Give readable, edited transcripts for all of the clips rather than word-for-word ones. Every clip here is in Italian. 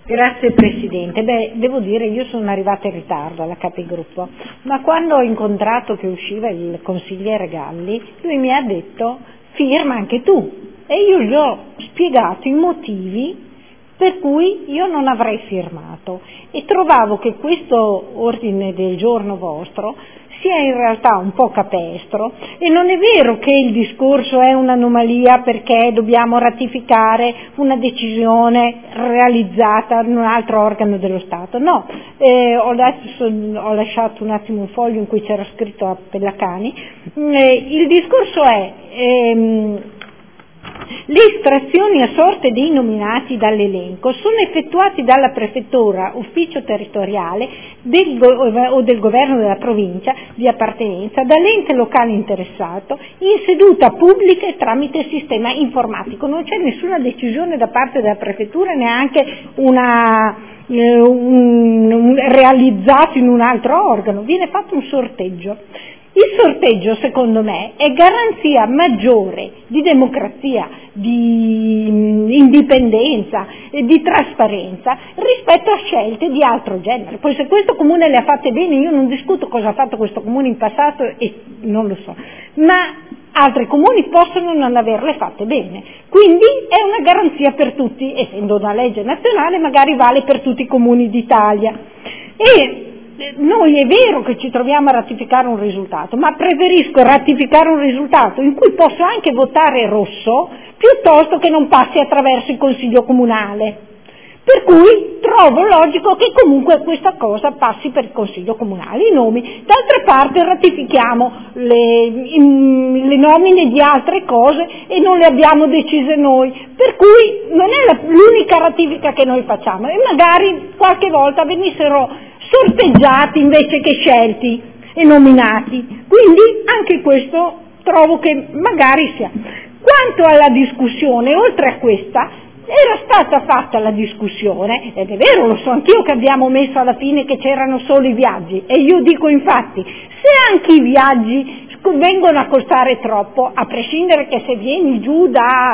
Grazie Presidente. Devo dire, io sono arrivata in ritardo alla Capigruppo, ma quando ho incontrato che usciva il consigliere Galli, lui mi ha detto firma anche tu, e io gli ho spiegato i motivi per cui io non avrei firmato, e trovavo che questo ordine del giorno vostro sia in realtà un po' capestro, e non è vero che il discorso è un'anomalia perché dobbiamo ratificare una decisione realizzata in un altro organo dello Stato. No, ho lasciato un attimo un foglio in cui c'era scritto a Pellacani. Il discorso è le estrazioni a sorte dei nominati dall'elenco sono effettuati dalla prefettura, ufficio territoriale o del governo della provincia di appartenenza, dall'ente locale interessato, in seduta pubblica e tramite sistema informatico. Non c'è nessuna decisione da parte della prefettura, neanche realizzato in un altro organo, viene fatto un sorteggio. Il sorteggio, secondo me, è garanzia maggiore di democrazia, di indipendenza e di trasparenza rispetto a scelte di altro genere. Poi se questo comune le ha fatte bene, io non discuto cosa ha fatto questo comune in passato e non lo so, ma altri comuni possono non averle fatte bene, quindi è una garanzia per tutti, essendo una legge nazionale magari vale per tutti i comuni d'Italia. E noi è vero che ci troviamo a ratificare un risultato, ma preferisco ratificare un risultato in cui posso anche votare rosso piuttosto che non passi attraverso il Consiglio Comunale. Per cui trovo logico che comunque questa cosa passi per il Consiglio Comunale, i nomi. D'altra parte ratifichiamo le nomine di altre cose e non le abbiamo decise noi, per cui non è l'unica ratifica che noi facciamo, e magari qualche volta venissero sorteggiati invece che scelti e nominati. Quindi anche questo trovo che magari sia. Quanto alla discussione, oltre a questa, era stata fatta la discussione, ed è vero, lo so anch'io che abbiamo messo alla fine che c'erano solo i viaggi, e io dico infatti, se anche i viaggi vengono a costare troppo, a prescindere che se vieni giù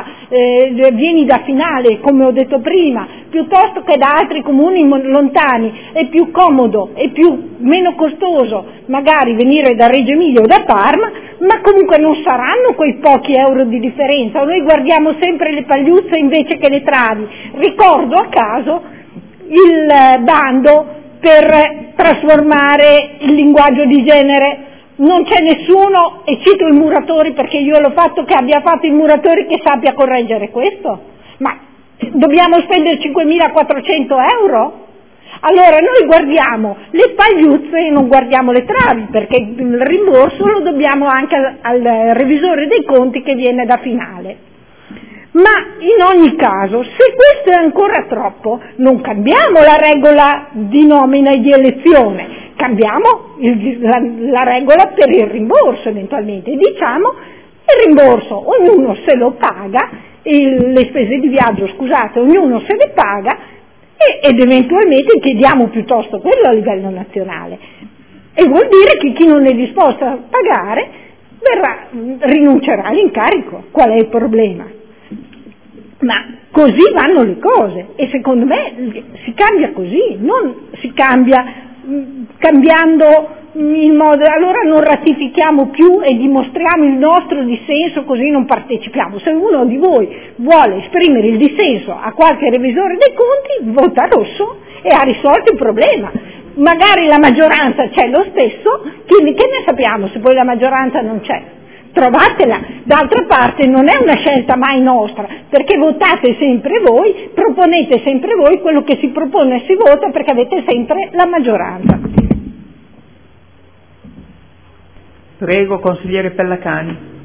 vieni da Finale, come ho detto prima, piuttosto che da altri comuni lontani, è più comodo e meno costoso magari venire da Reggio Emilia o da Parma, ma comunque non saranno quei pochi euro di differenza. Noi guardiamo sempre le pagliuzze invece che le travi. Ricordo a caso il bando per trasformare il linguaggio di genere. Non c'è nessuno, e cito i muratori perché io l'ho fatto, che abbia fatto i muratori che sappia correggere questo. Ma dobbiamo spendere 5.400 euro? Allora noi guardiamo le pagliuzze e non guardiamo le travi, perché il rimborso lo dobbiamo anche al revisore dei conti che viene da Finale. Ma in ogni caso, se questo è ancora troppo, non cambiamo la regola di nomina e di elezione, cambiamo la regola per il rimborso eventualmente, e diciamo il rimborso ognuno se lo paga, le spese di viaggio, scusate, ognuno se le paga, ed eventualmente chiediamo piuttosto quello a livello nazionale, e vuol dire che chi non è disposto a pagare rinuncerà all'incarico. Qual è il problema? Ma così vanno le cose, e secondo me si cambia così, non si cambia cambiando il modo. Allora non ratifichiamo più e dimostriamo il nostro dissenso, così non partecipiamo. Se uno di voi vuole esprimere il dissenso a qualche revisore dei conti, vota rosso e ha risolto il problema. Magari la maggioranza c'è lo stesso, che ne sappiamo se poi la maggioranza non c'è? Trovatela. D'altra parte non è una scelta mai nostra, perché votate sempre voi, proponete sempre voi, quello che si propone si vota perché avete sempre la maggioranza. Prego, consigliere Pellacani.